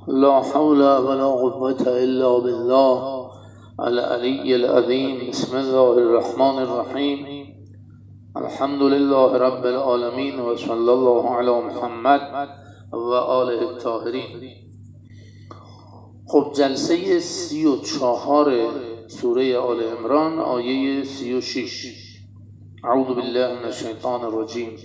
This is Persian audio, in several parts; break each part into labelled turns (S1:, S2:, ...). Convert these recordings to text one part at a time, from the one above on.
S1: لا حول ولا قوة إلا بالله العلي العظيم. بسم الله الرحمن الرحيم. الحمد لله رب العالمين وصلى الله على محمد و آله الطاهرین. خب جلسه 34 سوره آل عمران آیه 36. اعوذ بالله من الشیطان الرجیم.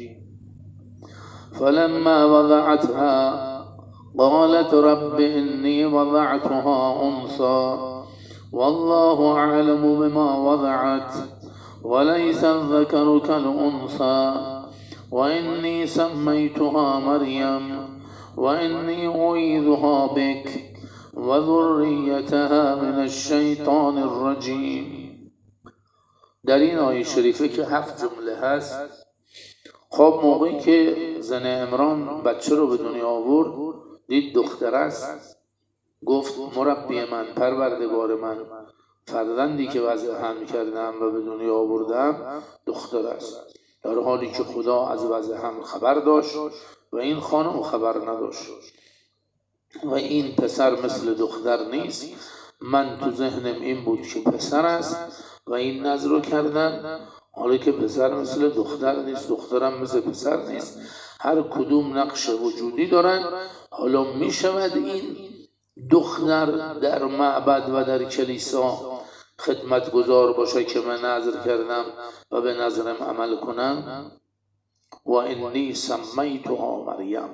S1: فلما وضعتها قالت رب إني وضعتها أنثى والله أعلم بما وضعت وليس الذكر كالأنثى وإني سميتها مريم وإني أعيذها بك وذريتها من الشيطان الرجيم. در این آیه شریفه که 7 جمله هست، خب موقعی که زن عمران بچه رو به دنیا آورد دید دختر است، گفت مربی من، پروردگار من، فرزندی که وضع حمل کردم و به دنیا آوردم دختر است، در حالی که خدا از وضع حمل خبر داشت و این خانم خبر نداشت و این پسر مثل دختر نیست. من تو ذهنم این بود که پسر است و این نظر رو کردم، حالی که پسر مثل دختر نیست، دخترم مثل پسر نیست، هر کدوم نقش وجودی دارن. حالا می شود این دختر در معبد و در کلیسا خدمتگزار باشه که من نظر کردم و به نظرم عمل کنم. و انی سمیتها مریم.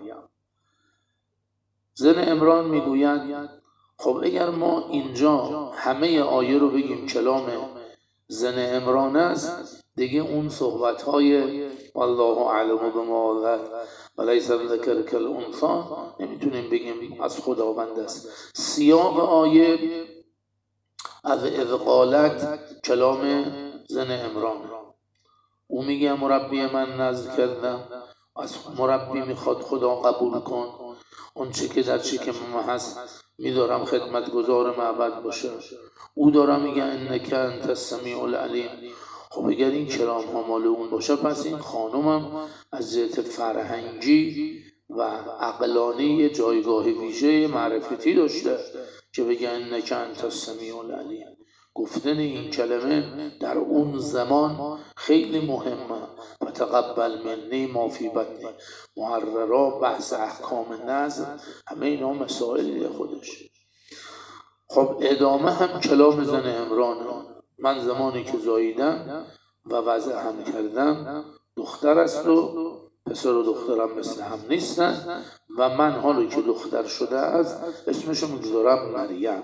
S1: زن عمران میگوید خب اگر ما اینجا همه آیه رو بگیم کلام زن عمران است، دیگه اون صحبت‌های والله اعلم بما وضعت ولیس الذکر کالانثی نمیتونیم بگیم از خداوند است. سیاق آیه از اذ قالت کلام زن عمران، او میگه مربی من نذر کردم، از مربی میخواد خدا قبول کن، اون چه که در چه که من هست میدارم خدمتگزار معبد باشه. او داره میگه انک انت السمیع العلیم. خب اگر این کلام ها مال اون باشه، پس این خانومم از جهت فرهنگی و عقلانی جایگاه ویژه معرفتی داشته که بگه انک انت السمیع العلیم. گفتن این کلمه در اون زمان خیلی مهمه. و تقبل منی ما فی بطنی، محررا، بحث احکام نظر، همه اینا مسائل خودش. خب ادامه هم کلام زن عمران، من زمانی که زاییدم و وضع هم کردم دختر است و پسر و دخترم مثل هم نیستن و من حالی که دختر شده است اسمشو میگذارم مریم.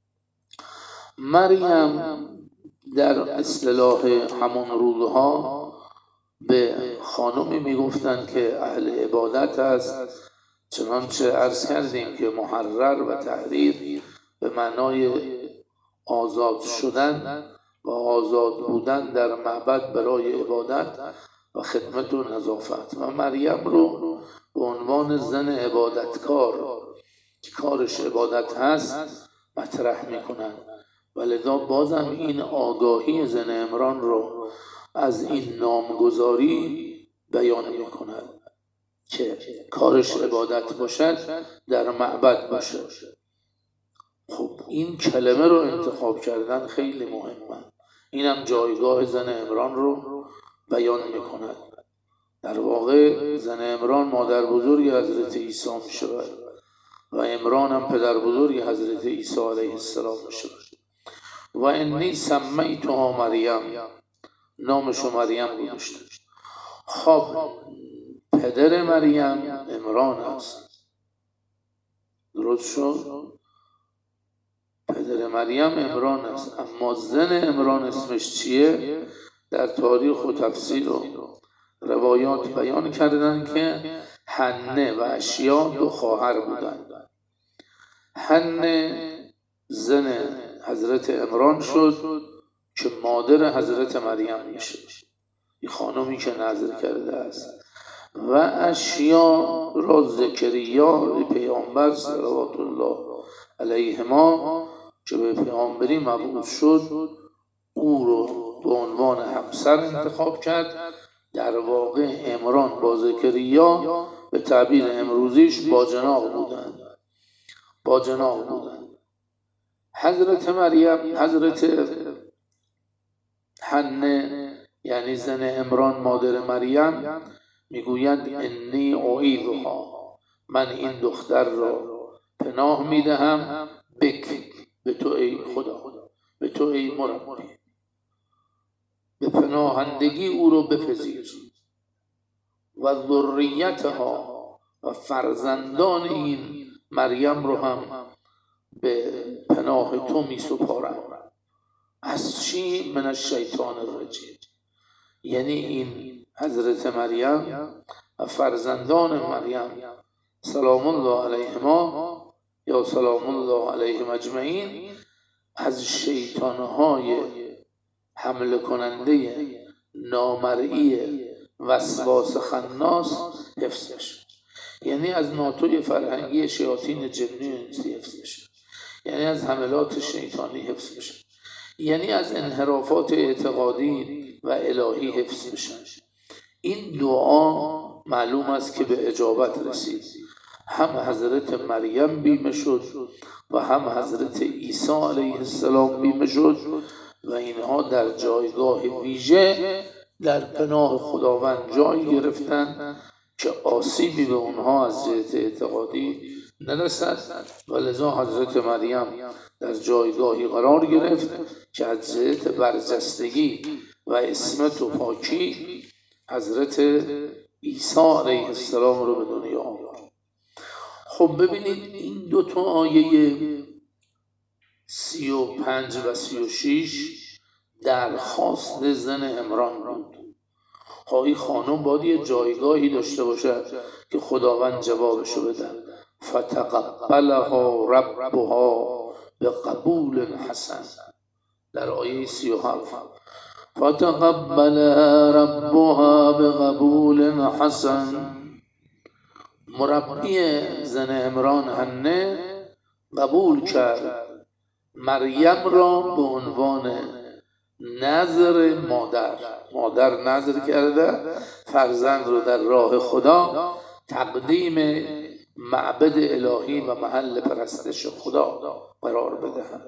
S1: مریم در اصطلاح همون روزها به خانمی میگفتن که اهل عبادت است، چنانچه عرض کردیم که محرر و تحریر به معنای آزاد شدن و آزاد بودن در معبد برای عبادت و خدمت و نظافت. و مریم رو به عنوان زن عبادتکار که کارش عبادت هست مطرح میکنن و لذا بازم این آگاهی زن عمران رو از این نامگذاری بیان میکنن که کارش عبادت باشد، در معبد باشد. خب این کلمه رو انتخاب کردن خیلی مهمه. اینم جایگاه زن عمران رو بیان میکند. در واقع زن عمران مادر بزرگ حضرت عیسی میشود و عمران هم پدر بزرگ حضرت عیسی علیه السلام میشود. و انی سمیتها مریم، نامشو مریم گذاشته. خب پدر مریم عمران است، درست شد؟ پدر مریم عمران است، اما زن عمران اسمش چیه؟ در تاریخ و تفسیر و روایات بیان کردن که حنه و اشیا 2 خواهر بودند. حنه زن حضرت عمران شد که مادر حضرت مریم میشه، این خانمی که نظر کرده است. و اشیا را زکریا پیامبر صلوات الله علیهما که به پیامبری مبعوث شد، او رو به عنوان همسر انتخاب کرد. در واقع عمران با زکریا به تعبیر امروزیش با جناق بودند. با جناح بودن. حضرت مریم، حضرت حنه یعنی زن عمران مادر مریم میگویند انی اعیذها، من این دختر را پناه میدهم بک، به تو ای خدا، به تو ای مربی، به پناهندگی او رو بپذیر، و ذریتها و فرزندان این مریم رو هم به پناه تو می سپارم. از چی؟ من الشیطان الرجیم، یعنی این حضرت مریم و فرزندان مریم سلام الله علیهما یا سلام الله علیهم اجمعین از شیطانهای حمله کننده نامرئی وسواس خناس حفظ بشه. یعنی از ناتوی فرهنگی شیاطین جنی و انسی حفظ بشه، یعنی از حملات شیطانی حفظ بشه، یعنی از انحرافات اعتقادی و الهی حفظ بشه. این دعا معلوم است که به اجابت رسید. هم حضرت مریم بیمه شد و هم حضرت عیسی علیه السلام بیمه شد و اینها در جایگاه ویژه در پناه خداوند جای گرفتند که آسیبی به اونها از جهت اعتقادی نرسد و لذا حضرت مریم در جایگاهی قرار گرفت که از جهت برجستگی و عصمت و پاکی حضرت عیسی علیه السلام رو به دنیا آورد. خب ببینید این دو تا آیه 35 و 36 درخواست زن عمران بود. این خانم باید یه جایگاهی داشته باشد که خداوند جوابشو بده. فتقبلها ربها به قبول حسن، در آیه 37 فتقبلها ربها به قبول حسن. مربی زن عمران حنه قبول کرد مریم را به عنوان نظر مادر نظر کرده فرزند رو در راه خدا تقدیم معبد الهی و محل پرستش خدا قرار بدهد.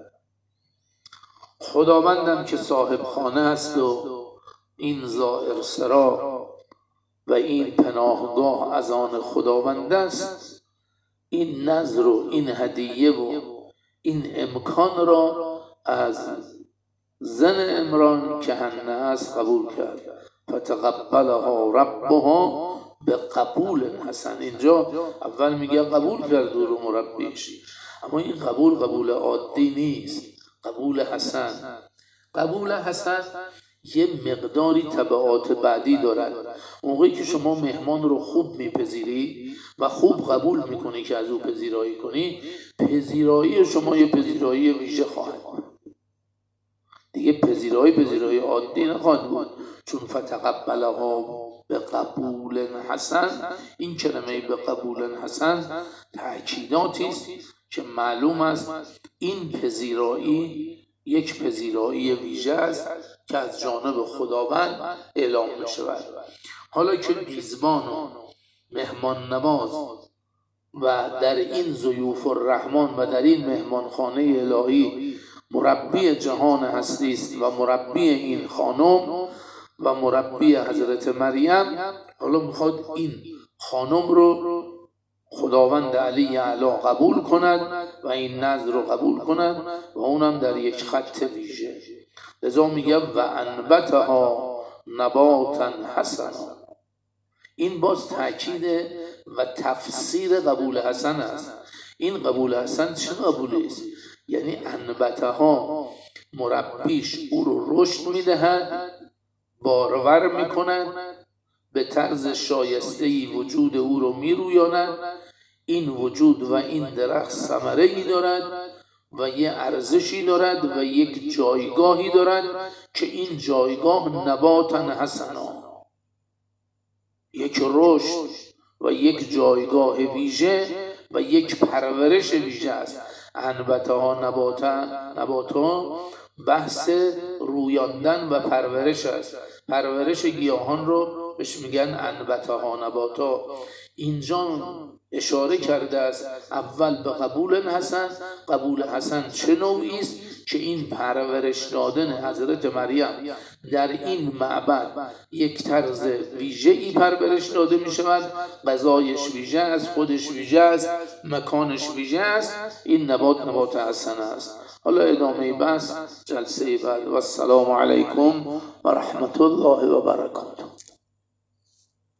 S1: خداوندم که صاحب خانه است و این زائر سرا و این پناهگاه از آن خداوند است، این نظر و این هدیه و این امکان را از زن عمران که حنه است قبول کرد. فتقبلها ربها به قبول حسن. اینجا اول میگه قبول کرد او رو مربیش، اما این قبول عادی نیست، قبول حسن. قبول حسن یه مقداری تبعات بعدی دارد. موقعی که شما مهمان رو خوب میپذیری و خوب قبول میکنی که از او پذیرایی کنی، پذیرایی شما یه پذیرایی ویژه خواهد بود. دیگه پذیرایی عادی نخواهد بود، چون فتقبلها به قبول حسن. این کلمه به قبول حسن تأکیداتی است که معلوم است این پذیرایی یک پذیرایی ویژه است که از جانب خداوند اعلام می‌شود. حالا که میزبان و مهمان نواز و در این ضیوف الرحمن و در این مهمانخانه الهی مربی جهان هستی است و مربی این خانم و مربی حضرت مریم، حالا میخواد این خانم رو خداوند علی اعلی قبول کند و این نظر رو قبول کند و اونم در یک خط ویژه. لذا میگه و انبتها نباتا حسنا. این باز تأکید و تفسیر قبول حسن است. این قبول حسن چه قبولی است؟ یعنی انبتها مربیش او رو رشد میدهد، بارور میکند، به طرز شایسته‌ای وجود او رو میرویاند. این وجود و این درخت ثمره‌ای دارد و یه ارزشی دارد و یک جایگاهی دارد که این جایگاه نباتا حسنا، یک رشد و یک جایگاه ویژه و یک پرورش ویژه است. انبتها نباتا بحث رویاندن و پرورش است. پرورش گیاهان رو بهش میگن انبتها نباتا. اینجا اشاره کرده است اول به قبول حسن. قبول حسن چه نوعی است؟ که این پرورش دادن حضرت مریم در این معبد یک طرز ویژه‌ای پرورش داده می شود، غذایش ویژه است، خودش ویژه است، مکانش ویژه است. این نبات حسن است. حالا ادامه بحث جلسه بعد. و السلام علیکم و رحمت الله و برکاته.